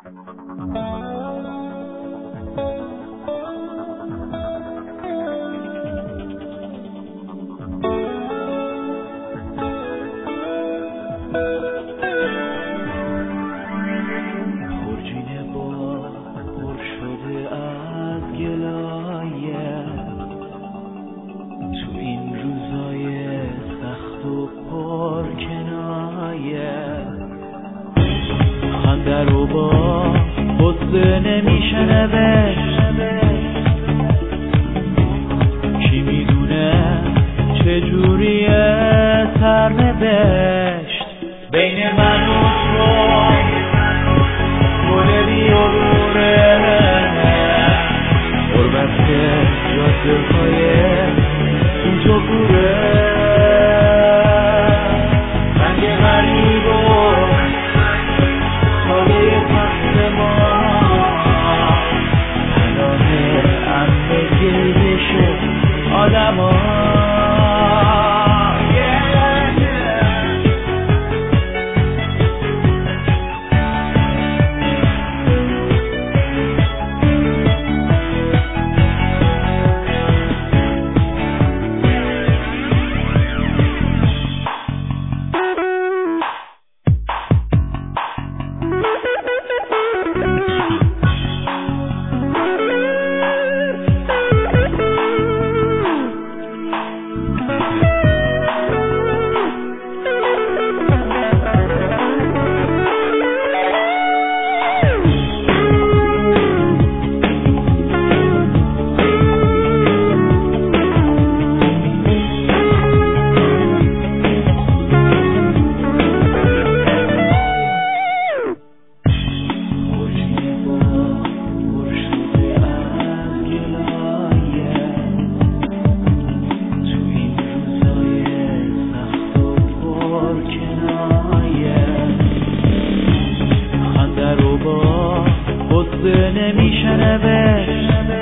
خورجین با پر شده از گلایه تو این روزای سخت و پر کنایه خنده رو با غصه نمیشه نوشت کی میدونه چجوریه سرنوشت بین من و تو گل بیاروره غربت جاده های این تو گوره رنگ غریب و تابه پس ما الان امه گریش آدم ها نمیشه نوشت